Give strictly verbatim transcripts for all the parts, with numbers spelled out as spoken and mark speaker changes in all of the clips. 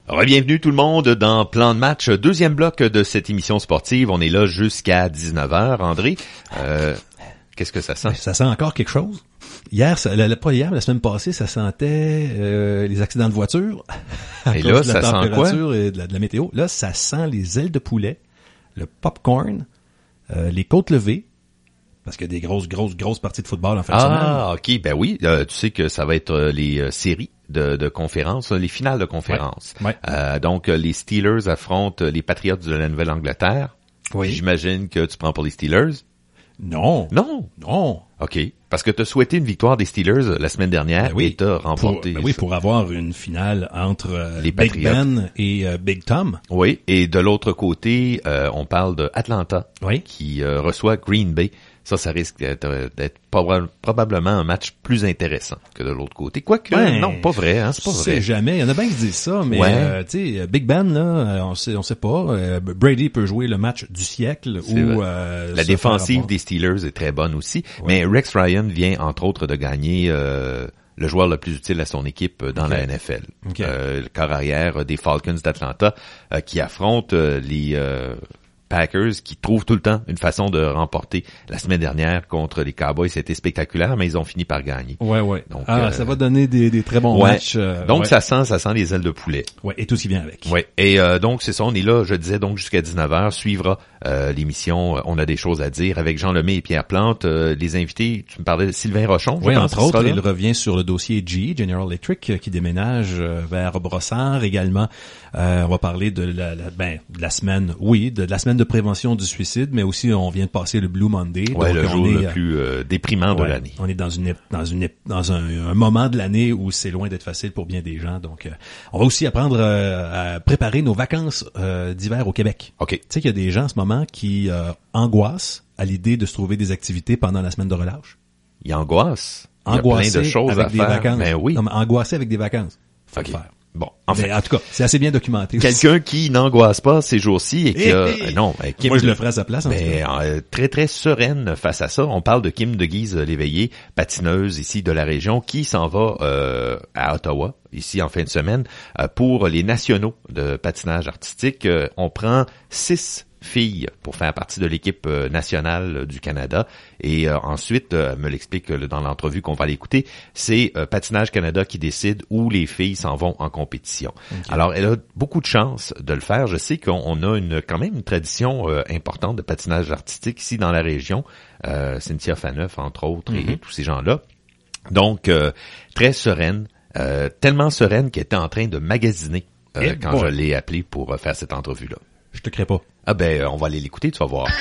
Speaker 1: Bienvenue tout le monde dans Plan de match, deuxième bloc de cette émission sportive. On est là jusqu'à dix-neuf heures. André, euh, qu'est-ce que ça sent?
Speaker 2: Ça sent encore quelque chose. Hier, ça, la, pas hier, mais la semaine passée, ça sentait euh, les accidents de voiture. À
Speaker 1: et
Speaker 2: cause
Speaker 1: là,
Speaker 2: de la
Speaker 1: ça sent quoi?
Speaker 2: Et de la, de la météo. Là, ça sent les ailes de poulet, le popcorn, euh, les côtes levées. Parce qu'il y a des grosses, grosses, grosses parties de football en fin de semaine.
Speaker 1: Ah, ok, ben oui, euh, tu sais que ça va être euh, les euh, séries de, de conférences, les finales de conférences.
Speaker 2: Ouais, ouais.
Speaker 1: Euh, donc, les Steelers affrontent les Patriots de la Nouvelle-Angleterre.
Speaker 2: Oui.
Speaker 1: J'imagine que tu prends pour les Steelers.
Speaker 2: Non.
Speaker 1: Non.
Speaker 2: Non.
Speaker 1: OK. Parce que tu as souhaité une victoire des Steelers la semaine dernière
Speaker 2: Ben oui.
Speaker 1: et tu as remporté.
Speaker 2: Pour, ben oui, pour avoir une finale entre euh,
Speaker 1: les
Speaker 2: Big
Speaker 1: Patriots.
Speaker 2: Ben et euh, Big Tom.
Speaker 1: Oui, et de l'autre côté, euh, on parle de Atlanta
Speaker 2: Oui.
Speaker 1: qui euh, reçoit Green Bay. Ça, ça risque d'être, d'être proba- probablement un match plus intéressant que de l'autre côté. Quoique,
Speaker 2: Ben,
Speaker 1: non, pas vrai, hein, c'est pas vrai.
Speaker 2: C'est jamais. Il y en a bien qui disent ça, mais
Speaker 1: Ouais.
Speaker 2: euh, tu sais, Big Ben là, on sait, on sait pas. Euh, Brady peut jouer le match du siècle
Speaker 1: C'est
Speaker 2: ou
Speaker 1: vrai.
Speaker 2: euh,
Speaker 1: La
Speaker 2: se
Speaker 1: défensive
Speaker 2: faire
Speaker 1: des Steelers est très bonne aussi,
Speaker 2: Ouais.
Speaker 1: mais Rex Ryan vient entre autres de gagner euh, le joueur le plus utile à son équipe dans
Speaker 2: Okay.
Speaker 1: la N F L.
Speaker 2: Okay.
Speaker 1: Euh, le corps arrière des Falcons d'Atlanta euh, qui affronte euh, les euh, Packers qui trouvent tout le temps une façon de remporter. La semaine dernière contre les Cowboys, c'était spectaculaire, mais ils ont fini par gagner.
Speaker 2: Ouais, ouais.
Speaker 1: Donc,
Speaker 2: ah,
Speaker 1: euh,
Speaker 2: ça va donner des, des très bons
Speaker 1: ouais.
Speaker 2: matchs. euh,
Speaker 1: Donc
Speaker 2: ouais.
Speaker 1: ça sent, ça sent les ailes de poulet.
Speaker 2: Ouais, et tout ce qui vient avec.
Speaker 1: Ouais. Et euh, donc c'est ça, on est là, je disais donc jusqu'à dix-neuf heures, suivra euh, l'émission. On a des choses à dire avec Jean Lemay et Pierre Plante. Euh, les invités, tu me parlais de Sylvain Rochon. je
Speaker 2: Oui,
Speaker 1: pense
Speaker 2: entre
Speaker 1: qu'il sera
Speaker 2: autres,
Speaker 1: là.
Speaker 2: il revient sur le dossier G, General Electric, euh, qui déménage euh, vers Brossard également. Euh, on va parler de la, la, ben, de la semaine, oui, de, de la semaine de prévention du suicide, mais aussi on vient de passer le Blue Monday.
Speaker 1: Ouais,
Speaker 2: donc
Speaker 1: le
Speaker 2: on
Speaker 1: jour
Speaker 2: est,
Speaker 1: le plus euh, déprimant de
Speaker 2: ouais,
Speaker 1: l'année.
Speaker 2: On est dans une dans une dans un, un moment de l'année où c'est loin d'être facile pour bien des gens. Donc, euh, on va aussi apprendre euh, à préparer nos vacances euh, d'hiver au Québec.
Speaker 1: OK.
Speaker 2: Tu sais qu'il y a des gens en ce moment qui euh, angoissent à l'idée de se trouver des activités pendant la semaine de relâche.
Speaker 1: Il angoisse. Il y a
Speaker 2: Angoissé
Speaker 1: plein de choses
Speaker 2: avec
Speaker 1: à
Speaker 2: des
Speaker 1: faire.
Speaker 2: vacances.
Speaker 1: Ben oui.
Speaker 2: Non, mais angoissé avec des vacances. Faut
Speaker 1: OK.
Speaker 2: le faire.
Speaker 1: Bon, enfin,
Speaker 2: Mais en tout cas, c'est assez bien documenté aussi.
Speaker 1: quelqu'un qui n'angoisse pas ces jours-ci et qui
Speaker 2: Eh,
Speaker 1: a...
Speaker 2: eh.
Speaker 1: euh, non, ben, Kim,
Speaker 2: Moi, je le ferai à sa place. En tout
Speaker 1: mais
Speaker 2: cas.
Speaker 1: euh, très très sereine face à ça. On parle de Kim de Guise l'éveillé, patineuse ici de la région, qui s'en va euh, à Ottawa ici en fin de semaine euh, pour les nationaux de patinage artistique. Euh, on prend six filles pour faire partie de l'équipe euh, nationale du Canada et euh, ensuite, euh, me l'explique euh, dans l'entrevue qu'on va l'écouter, c'est euh, Patinage Canada qui décide où les filles s'en vont en compétition.
Speaker 2: Okay.
Speaker 1: Alors, elle a beaucoup de chance de le faire. Je sais qu'on on a une quand même une tradition euh, importante de patinage artistique ici dans la région. Euh, Cynthia Faneuf, entre autres,
Speaker 2: Mm-hmm.
Speaker 1: et tous ces gens-là. Donc, euh, très sereine, euh, tellement sereine qu'elle était en train de magasiner euh,
Speaker 2: Eh
Speaker 1: quand
Speaker 2: boy.
Speaker 1: je l'ai appelée pour euh, faire cette entrevue-là.
Speaker 2: Je te crée pas.
Speaker 1: Ah ben, on va aller l'écouter, tu vas voir.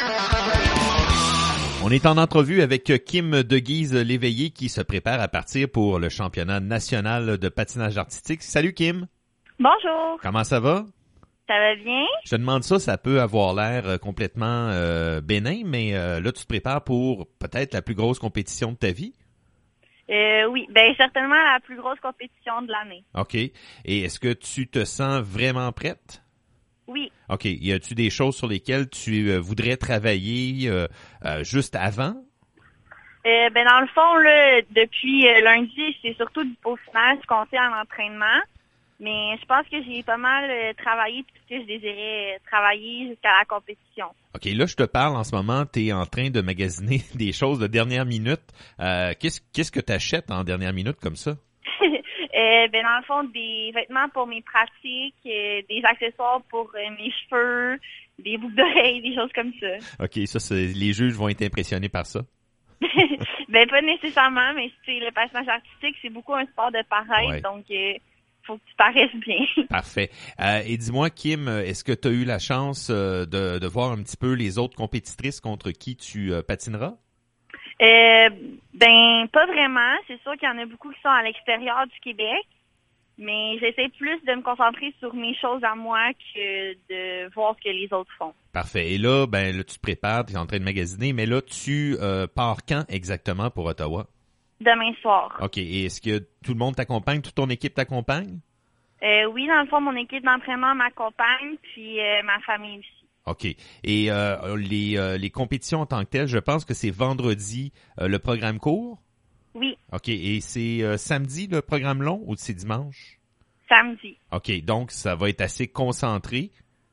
Speaker 1: On est en entrevue avec Kim de Guise l'éveillé qui se prépare à partir pour le championnat national de patinage artistique. Salut Kim,
Speaker 3: Bonjour,
Speaker 1: comment ça va?
Speaker 3: ça va bien?
Speaker 1: Je te demande ça, ça peut avoir l'air euh, complètement euh, bénin, mais euh, là tu te prépares pour peut-être la plus grosse compétition de ta vie.
Speaker 3: Euh, oui, ben certainement la plus grosse compétition de l'année.
Speaker 1: OK. Et est-ce que tu te sens vraiment prête?
Speaker 3: Oui,
Speaker 1: OK. Y a-tu des choses sur lesquelles tu euh, voudrais travailler euh, euh, juste avant?
Speaker 3: euh, ben dans le fond, là, depuis euh, lundi, c'est surtout du peaufinage compté en entraînement. Mais je pense que j'ai pas mal euh, travaillé tout ce que je désirais euh, travailler jusqu'à la compétition.
Speaker 1: OK, là, je te parle en ce moment, tu es en train de magasiner des choses de dernière minute. Euh, qu'est-ce, qu'est-ce que tu achètes en dernière minute comme ça?
Speaker 3: euh, ben dans le fond, des vêtements pour mes pratiques, euh, des accessoires pour euh, mes cheveux, des boucles d'oreilles, des choses comme ça.
Speaker 1: OK, ça, c'est, les juges vont être impressionnés par ça.
Speaker 3: Ben pas nécessairement, mais c'est le patinage artistique, c'est beaucoup un sport de paraître,
Speaker 1: Ouais.
Speaker 3: donc euh, faut que tu paraisses bien.
Speaker 1: Parfait. Euh, et dis-moi, Kim, est-ce que tu as eu la chance euh, de, de voir un petit peu les autres compétitrices contre qui tu euh, patineras?
Speaker 3: Euh, ben pas vraiment. C'est sûr qu'il y en a beaucoup qui sont à l'extérieur du Québec, mais j'essaie plus de me concentrer sur mes choses à moi que de voir ce que les autres font.
Speaker 1: Parfait. Et là, ben là, tu te prépares, tu es en train de magasiner, mais là, tu euh, pars quand exactement pour Ottawa?
Speaker 3: Demain soir.
Speaker 1: OK. Et est-ce que tout le monde t'accompagne, toute ton équipe t'accompagne?
Speaker 3: Euh, oui, dans le fond, mon équipe d'entraînement m'accompagne, puis euh, ma famille aussi.
Speaker 1: OK. Et euh, les, euh, les compétitions en tant que telles, je pense que c'est vendredi euh, le programme court?
Speaker 3: Oui.
Speaker 1: OK. Et c'est euh, samedi le programme long ou c'est dimanche?
Speaker 3: samedi.
Speaker 1: OK, donc ça va être assez concentré.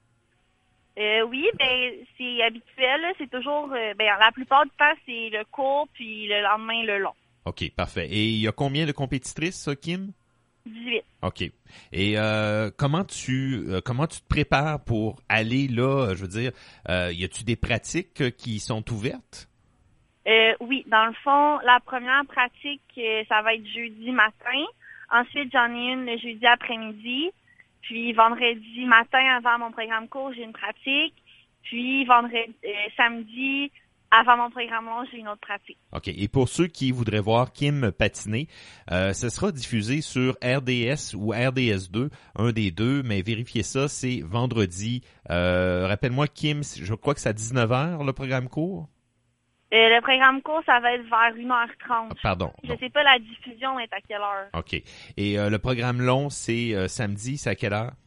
Speaker 3: Euh, oui, ben c'est habituel. Là. C'est toujours, euh, ben la plupart du temps, c'est le court, puis le lendemain, le long.
Speaker 1: OK, parfait. Et il y a combien de compétitrices, ça, Kim?
Speaker 3: dix-huit.
Speaker 1: OK. Et euh, comment tu euh, comment tu te prépares pour aller là, je veux dire, euh, y a-tu des pratiques euh, qui sont ouvertes?
Speaker 3: Euh, oui, dans le fond, la première pratique, euh, ça va être jeudi matin. Ensuite, j'en ai une le jeudi après-midi. Puis vendredi matin, avant mon programme court, j'ai une pratique. Puis vendredi, euh, samedi, avant mon programme long, j'ai une autre pratique.
Speaker 1: OK. Et pour ceux qui voudraient voir Kim patiner, euh, ce sera diffusé sur R D S ou R D S deux, un des deux, mais vérifiez ça, c'est vendredi. Euh, rappelle-moi, Kim, je crois que c'est à dix-neuf heures, le programme court?
Speaker 3: Euh, le programme court, ça va être vers une heure trente.
Speaker 1: Ah, pardon.
Speaker 3: Je
Speaker 1: non.
Speaker 3: sais pas la diffusion est à quelle heure.
Speaker 1: OK. Et euh, le programme long, c'est euh, samedi, c'est à quelle heure?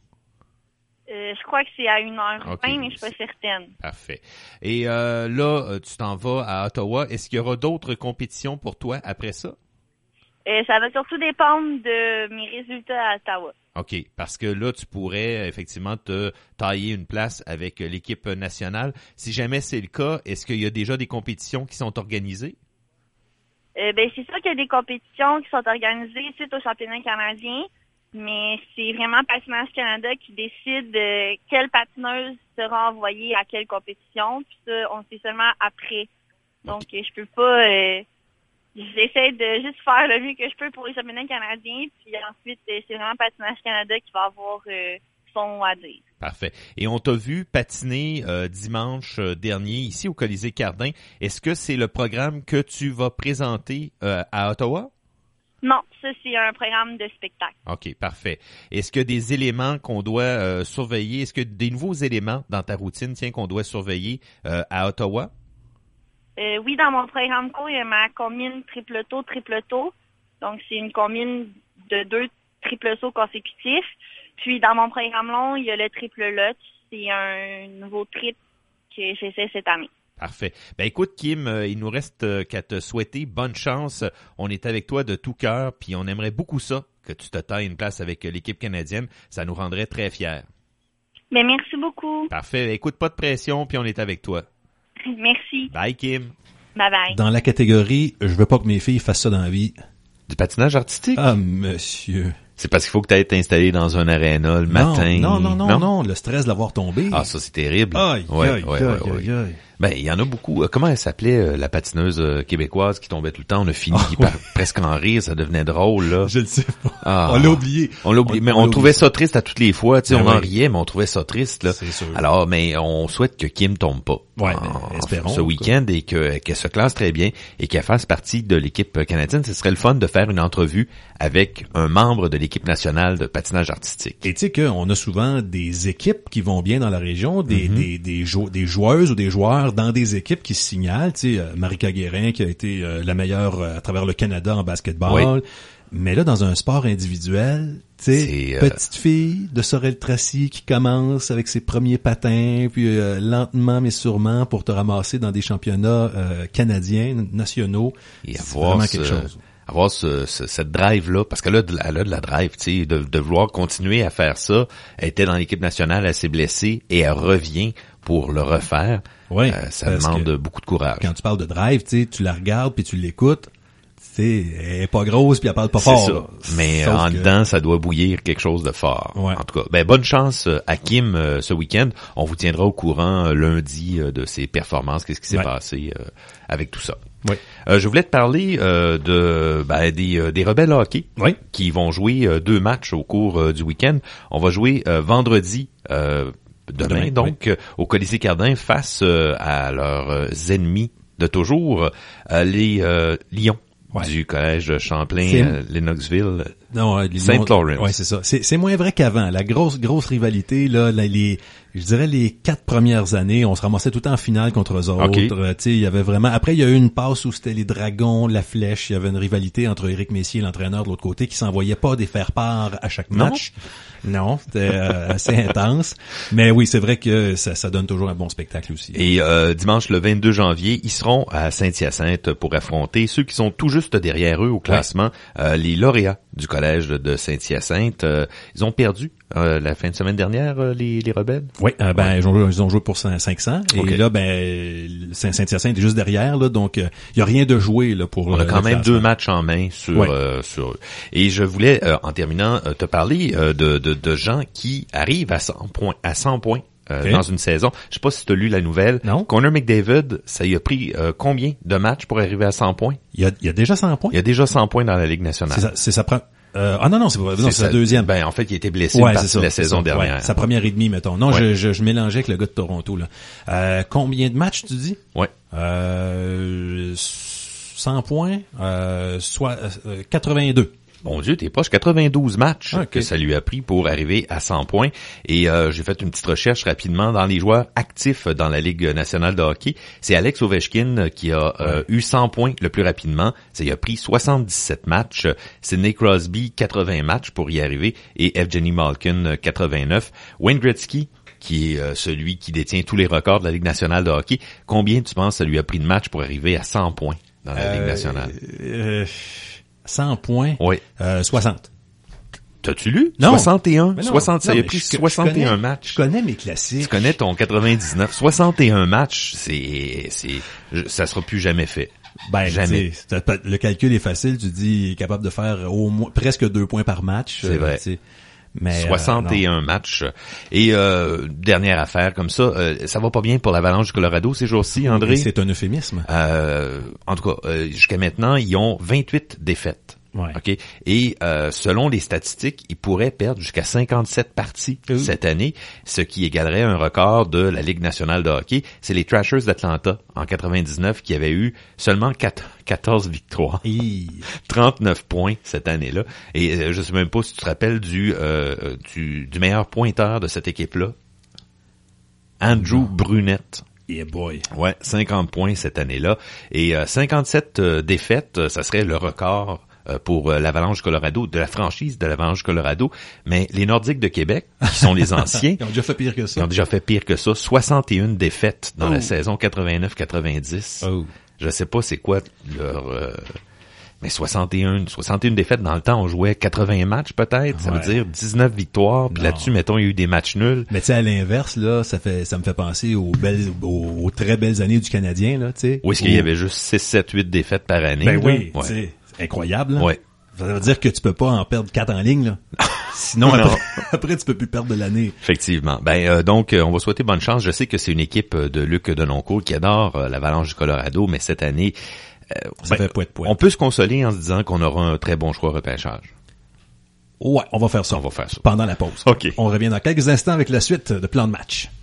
Speaker 3: Euh, je crois que c'est à une heure vingt,
Speaker 1: Okay.
Speaker 3: mais je suis pas certaine.
Speaker 1: Parfait. Et euh, là, tu t'en vas à Ottawa. Est-ce qu'il y aura d'autres compétitions pour toi après ça?
Speaker 3: Euh, ça va surtout dépendre de mes résultats à Ottawa.
Speaker 1: OK, parce que là, tu pourrais effectivement te tailler une place avec l'équipe nationale. Si jamais c'est le cas, est-ce qu'il y a déjà des compétitions qui sont organisées?
Speaker 3: Euh, ben c'est sûr qu'il y a des compétitions qui sont organisées suite au championnat canadien, mais c'est vraiment Patinage Canada qui décide euh, quelle patineuse sera envoyée à quelle compétition. Puis ça, on sait seulement après. Donc, okay. je peux pas... Euh, J'essaie de juste faire le mieux que je peux pour les championnats canadiens, puis ensuite, c'est vraiment Patinage Canada qui va avoir euh, son mot à dire.
Speaker 1: Parfait. Et on t'a vu patiner euh, dimanche dernier ici au Colisée Cardin. Est-ce que c'est le programme que tu vas présenter euh, à Ottawa?
Speaker 3: Non, ça c'est un programme de spectacle.
Speaker 1: OK, parfait. Est-ce que des éléments qu'on doit euh, surveiller, est-ce que des nouveaux éléments dans ta routine, tiens, qu'on doit surveiller euh, à Ottawa?
Speaker 3: Euh, oui, dans mon programme court, il y a ma combine triple saut, triple saut. Donc, c'est une combine de deux triple sauts consécutifs. Puis, dans mon programme long, il y a le triple lot. C'est un nouveau trip que j'essaie cette année.
Speaker 1: Parfait. Ben écoute, Kim, euh, il nous reste euh, qu'à te souhaiter bonne chance. On est avec toi de tout cœur, puis on aimerait beaucoup ça, que tu te tailles une place avec euh, l'équipe canadienne. Ça nous rendrait très fiers.
Speaker 3: Ben, merci beaucoup.
Speaker 1: Parfait. Écoute, pas de pression, puis on est avec toi.
Speaker 3: Merci.
Speaker 1: Bye, Kim.
Speaker 3: Bye bye.
Speaker 2: Dans la catégorie, je veux pas que mes filles fassent ça dans la vie.
Speaker 1: Du patinage artistique?
Speaker 2: Ah, monsieur.
Speaker 1: C'est parce qu'il faut que tu ailles t'installer dans un aréna le
Speaker 2: non,
Speaker 1: matin.
Speaker 2: Non, non, non, non, non, le stress de l'avoir tombé.
Speaker 1: Ah, ça, c'est terrible.
Speaker 2: Aïe,
Speaker 1: ouais,
Speaker 2: aïe,
Speaker 1: ouais,
Speaker 2: aïe,
Speaker 1: ouais,
Speaker 2: aïe, aïe.
Speaker 1: Ben, il y en a beaucoup. Comment elle s'appelait, euh, la patineuse euh, québécoise qui tombait tout le temps? On a fini
Speaker 2: Ah,
Speaker 1: par
Speaker 2: oui.
Speaker 1: presque en rire, ça devenait drôle, là.
Speaker 2: Je le sais pas.
Speaker 1: Ah.
Speaker 2: On l'a oublié.
Speaker 1: On l'a oublié,
Speaker 2: On-
Speaker 1: mais
Speaker 2: on
Speaker 1: on,
Speaker 2: l'a
Speaker 1: trouvait
Speaker 2: oublié.
Speaker 1: ça triste à toutes les fois, tu sais,
Speaker 2: Ben
Speaker 1: on en
Speaker 2: oui.
Speaker 1: riait, mais on trouvait ça triste, là.
Speaker 2: C'est sûr.
Speaker 1: Alors, mais on souhaite que Kim tombe pas.
Speaker 2: Ouais,
Speaker 1: en-
Speaker 2: ben, espérons,
Speaker 1: ce
Speaker 2: quoi.
Speaker 1: week-end et que, qu'elle se classe très bien et qu'elle fasse partie de l'équipe canadienne. Ce serait le fun de faire une entrevue avec un membre de l'équipe nationale de patinage artistique.
Speaker 2: Et tu sais qu'on a souvent des équipes qui vont bien dans la région, des,
Speaker 1: Mm-hmm.
Speaker 2: des, des, jou- des joueuses ou des joueurs dans des équipes qui se signalent. Tu sais, euh, Marika Guérin qui a été euh, la meilleure euh, à travers le Canada en basketball.
Speaker 1: Oui.
Speaker 2: Mais là, dans un sport individuel, tu sais,
Speaker 1: C'est, euh,
Speaker 2: petite fille de Sorel-Tracy qui commence avec ses premiers patins, puis euh, lentement mais sûrement pour te ramasser dans des championnats euh, canadiens, nationaux.
Speaker 1: Et
Speaker 2: C'est
Speaker 1: avoir
Speaker 2: vraiment
Speaker 1: ce,
Speaker 2: quelque chose.
Speaker 1: avoir ce, ce- cette drive-là, parce qu'elle a de, elle a de la drive, tu sais, de, de vouloir continuer à faire ça. Elle était dans l'équipe nationale, elle s'est blessée et elle revient pour le refaire.
Speaker 2: Ouais,
Speaker 1: Euh, ça
Speaker 2: parce
Speaker 1: demande
Speaker 2: que
Speaker 1: beaucoup de courage.
Speaker 2: Quand tu parles de drive, tu sais, tu la regardes puis tu l'écoutes. Tu sais, elle est pas grosse puis elle parle pas
Speaker 1: C'est
Speaker 2: fort.
Speaker 1: ça.
Speaker 2: là.
Speaker 1: Mais
Speaker 2: Sauf
Speaker 1: en
Speaker 2: que-
Speaker 1: dedans, ça doit bouillir quelque chose de fort.
Speaker 2: Ouais.
Speaker 1: En tout cas, ben bonne chance euh, à Kim euh, ce week-end. On vous tiendra au courant euh, lundi euh, de ses performances, qu'est-ce qui s'est
Speaker 2: Ouais.
Speaker 1: passé euh, avec tout ça.
Speaker 2: Oui.
Speaker 1: Euh, je voulais te parler euh, de ben, des, euh, des Rebelles hockey
Speaker 2: Oui.
Speaker 1: qui vont jouer euh, deux matchs au cours euh, du week-end. On va jouer euh, vendredi euh, demain,
Speaker 2: Demain,
Speaker 1: donc euh, au Colisée Cardin face euh, à leurs euh, ennemis de toujours, euh, les euh, Lions.
Speaker 2: Ouais.
Speaker 1: Du collège Champlain,
Speaker 2: C'est-
Speaker 1: euh, Lennoxville.
Speaker 2: Non, euh, les
Speaker 1: Saint
Speaker 2: Lions-
Speaker 1: Lawrence.
Speaker 2: Ouais, c'est ça. C'est, c'est moins vrai qu'avant. La grosse, grosse rivalité, là, là, les, je dirais les quatre premières années, on se ramassait tout le temps en finale contre eux autres.
Speaker 1: Ok.
Speaker 2: Euh, tu sais, il y avait vraiment. Après, il y a eu une passe où c'était les Dragons, la Flèche. Il y avait une rivalité entre Éric Messier, l'entraîneur de l'autre côté, qui s'envoyait pas des faire-part à chaque
Speaker 1: Non?
Speaker 2: match. Non, c'était euh, assez intense. Mais oui, c'est vrai que ça, ça donne toujours un bon spectacle aussi.
Speaker 1: Et euh, dimanche le vingt-deux janvier, ils seront à Saint-Hyacinthe pour affronter ceux qui sont tout juste derrière eux au classement, euh, les lauréats du collège de Saint-Hyacinthe. Euh, ils ont perdu euh, la fin de semaine dernière, euh, les, les rebelles.
Speaker 2: Oui, euh, ben ouais. ils, ont, ils ont joué pour cinq cents. Et okay. là, ben Saint-Hyacinthe est juste derrière, là, donc il euh, y a rien de joué là pour.
Speaker 1: On a
Speaker 2: euh,
Speaker 1: quand même deux matchs en main sur ouais. euh, sur. Et je voulais euh, en terminant euh, te parler euh, de, de de gens qui arrivent à cent points à cent points. Euh, okay. Dans une saison. Je sais pas si tu as lu la nouvelle.
Speaker 2: Non.
Speaker 1: Connor McDavid, ça y a pris euh, combien de matchs pour arriver à cent points?
Speaker 2: Il y a, il y a déjà cent points?
Speaker 1: Il y a déjà cent points dans la Ligue nationale.
Speaker 2: C'est ça, c'est sa première... Euh, ah non, non, c'est, non, c'est, c'est sa deuxième.
Speaker 1: Ben, en fait, il a été blessé
Speaker 2: ouais,
Speaker 1: par
Speaker 2: ça,
Speaker 1: la saison
Speaker 2: ça,
Speaker 1: dernière.
Speaker 2: Ouais, sa première et demie, mettons. Non, ouais. je, je, je mélangeais avec le gars de Toronto, là. Euh, combien de matchs, tu dis?
Speaker 1: Ouais.
Speaker 2: Euh, cent points, euh, soit, euh, quatre-vingt-deux.
Speaker 1: Mon Dieu, t'es proche. quatre-vingt-douze matchs
Speaker 2: okay.
Speaker 1: que ça lui a pris pour arriver à cent points. Et euh, j'ai fait une petite recherche rapidement dans les joueurs actifs dans la Ligue nationale de hockey. C'est Alex Ovechkin qui a euh, ouais. eu cent points le plus rapidement. Ça lui a pris soixante-dix-sept matchs. Sidney Crosby, quatre-vingts matchs pour y arriver. Et Evgeny Malkin, quatre-vingt-neuf. Wayne Gretzky, qui est euh, celui qui détient tous les records de la Ligue nationale de hockey. Combien tu penses ça lui a pris de matchs pour arriver à cent points dans la euh, Ligue nationale?
Speaker 2: Euh... cent points,
Speaker 1: oui.
Speaker 2: euh, soixante.
Speaker 1: T'as-tu lu?
Speaker 2: Non.
Speaker 1: soixante et un.
Speaker 2: Non,
Speaker 1: soixante, ça
Speaker 2: non,
Speaker 1: y a pris soixante et un matchs.
Speaker 2: Je connais mes classiques.
Speaker 1: Tu connais ton quatre-vingt-dix-neuf. soixante et un matchs, c'est, c'est, ça sera plus jamais fait.
Speaker 2: Ben,
Speaker 1: jamais.
Speaker 2: Le calcul est facile. Tu dis, il est capable de faire au moins, presque deux points par match.
Speaker 1: C'est vrai.
Speaker 2: T'sais. Mais
Speaker 1: soixante et un euh, matchs. Et euh, dernière affaire comme ça, euh, ça va pas bien pour l'Avalanche du Colorado ces jours-ci, André?
Speaker 2: Oui, c'est un euphémisme.
Speaker 1: Euh, en tout cas, euh, jusqu'à maintenant, ils ont vingt-huit défaites.
Speaker 2: Ouais.
Speaker 1: OK. Et euh, selon les statistiques, ils pourraient perdre jusqu'à cinquante-sept parties Ouh. cette année, ce qui égalerait un record de la Ligue nationale de hockey. C'est les Thrashers d'Atlanta en quatre-vingt-dix-neuf qui avaient eu seulement quatorze victoires,
Speaker 2: Et...
Speaker 1: trente-neuf points cette année-là. Et euh, je sais même pas si tu te rappelles du euh, du, du meilleur pointeur de cette équipe-là, Andrew non. Brunette.
Speaker 2: Yeah boy.
Speaker 1: Ouais, cinquante points cette année-là. Et euh, cinquante-sept euh, défaites, ça serait le record pour l'Avalanche Colorado, de la franchise de l'Avalanche Colorado, mais les Nordiques de Québec, qui sont les anciens,
Speaker 2: ils ont déjà fait pire que ça.
Speaker 1: Ils ont déjà fait pire que ça, soixante et une défaites dans
Speaker 2: oh.
Speaker 1: la saison quatre-vingt-neuf quatre-vingt-dix.
Speaker 2: Oh.
Speaker 1: Je sais pas c'est quoi leur euh... mais soixante et un, soixante et une défaites dans le temps, on jouait quatre-vingts matchs peut-être, ça
Speaker 2: ouais.
Speaker 1: veut dire dix-neuf victoires, puis là-dessus mettons il y a eu des matchs nuls.
Speaker 2: Mais tu sais à l'inverse là, ça fait ça me fait penser aux belles aux, aux très belles années du Canadien là, tu sais.
Speaker 1: Où est-ce qu'il y avait juste six sept huit défaites par année?
Speaker 2: Ben oui,
Speaker 1: ouais.
Speaker 2: tu sais. Incroyable. Là.
Speaker 1: Ouais.
Speaker 2: Ça veut dire que tu peux pas en perdre quatre en ligne, là. Sinon, après, après, tu peux plus perdre de l'année.
Speaker 1: Effectivement. Ben euh, donc, euh, on va souhaiter bonne chance. Je sais que c'est une équipe de Luc Denoncourt qui adore euh, l'Avalanche du Colorado, mais cette année, euh,
Speaker 2: ça
Speaker 1: ben,
Speaker 2: fait poète poète.
Speaker 1: On peut se consoler en se disant qu'on aura un très bon choix repêchage.
Speaker 2: Ouais, on va faire ça.
Speaker 1: On va faire ça.
Speaker 2: Pendant la pause.
Speaker 1: OK.
Speaker 2: On revient dans quelques instants avec la suite de Plan de match.